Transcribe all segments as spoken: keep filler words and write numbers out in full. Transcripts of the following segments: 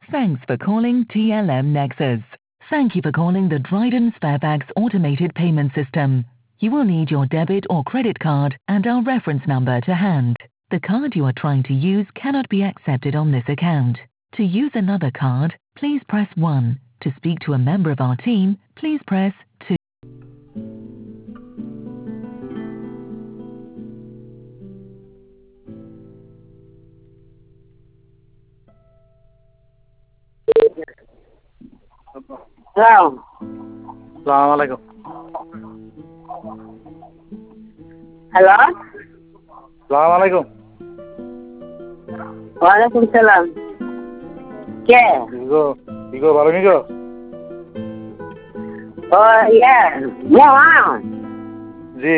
Thanks for calling T L M Nexus. Thank you for calling the Dryden Sparebags automated payment system. You will need your debit or credit card and our reference number to hand. The card you are trying to use cannot be accepted on this account. To use another card, please press one. To speak to a member of our team, please press two. Hello. Assalamu alaikum. Hello? Assalamu alaikum. Walaikum salam. ¿Qué? Digo, digo, ভালো নিগো? Oh, yeah. Yeah. জি।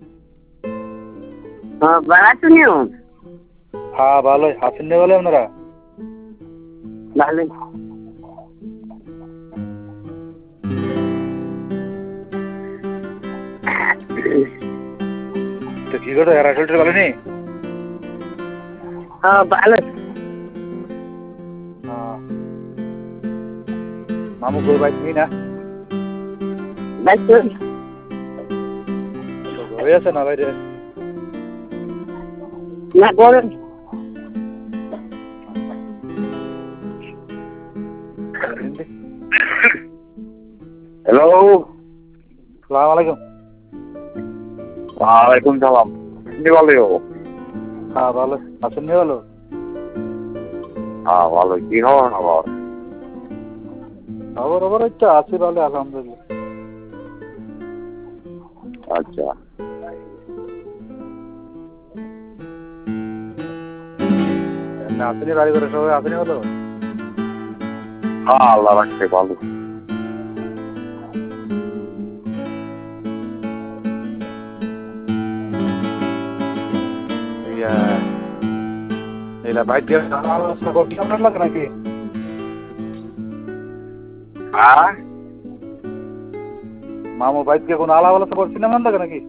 Oh, ভালো আছো নিও? হ্যাঁ, ভালোই। আছেন নি বলে আপনারা? ভালোই। তো কি করে এরা চলতে ভালো নেই? Oh, ভালো। মামু কই বাইক নি না? বাইক কই? ঘরে আছে না বাইরে? না ঘরে। হ্যালো। আসসালামু আলাইকুম। ওয়ালাইকুম সালাম। আপনি ভালো? হ্যাঁ ভালো। আছেন নি ভালো? হ্যাঁ ভালো। কি খবর আবার? খবর খবর এই তো আছি ভালো আলহামদুলিল্লাহ। আচ্ছা। না আপনি বাড়ি করে সবাই আপনি ভালো? হ্যাঁ আল্লাহ রাখছে ভালো। এলা বাইক দিয়ে আলোচনা করছি আপনার লাগে নাকি? হ্যাঁ মামু বাইক দিয়ে কোনো আলাপ আলোচনা করছি না লাগে নাকি?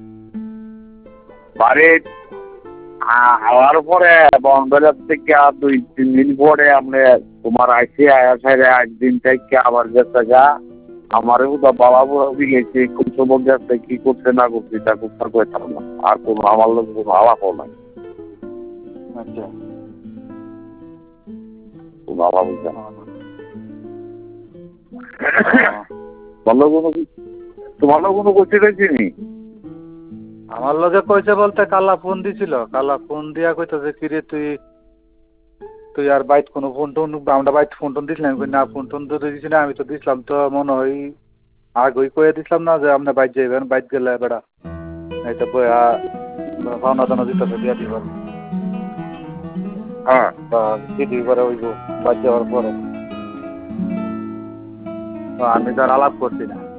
বাড়ি হওয়ার পরে বন্ধের থেকে দুই তিন দিন পরে আপনি তোমার আইসি আয়া সাইডে একদিন থেকে আবার গেছে গা আমারও তো বাবা বুড়া গেছে কোন সময় গেছে কি করছে না করছে তা কোথাও কইতাম না আর কোনো আমার লোক কোনো আলাপও নাই। আচ্ছা কোনো আলাপ হইছে না। তোমার কোনো তোমার কোনো করতে গেছি নি? আমার লগে কইছে বলতে কালা ফোন দিছিল, কালা ফোন দিয়া কইতেছে কি রে তুই তুই আর বাইট কোনো ফোন টোন আমরা বাইট ফোন টোন দিছিলাম না ফোন টোন তো দিছি না আমি তো দিছিলাম তো মনে হয় আগেই কয়ে দিছিলাম না যে আপনি বাইট যাইবেন বাইট গেলে বেড়া এই তো বইয়া পাওনা দানা দিতেছে দিয়া দিবার হ্যাঁ দিদি করে হইব বাইট যাওয়ার পরে তো আমি তো আর আলাপ করছি না।